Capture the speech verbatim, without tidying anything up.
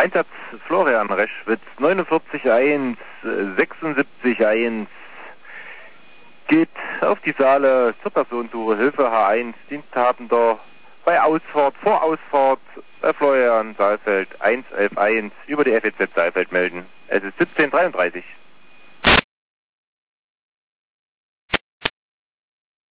Einsatz Florian Reschwitz, neunundvierzig eins, sechsundsiebzig eins, geht auf die Saale zur Personensuche Hilfe H eins, Diensthabender bei Ausfahrt, vor Ausfahrt bei Florian Saalfeld eins elf eins über die F E Z Saalfeld melden. Es ist siebzehn Uhr dreiunddreißig.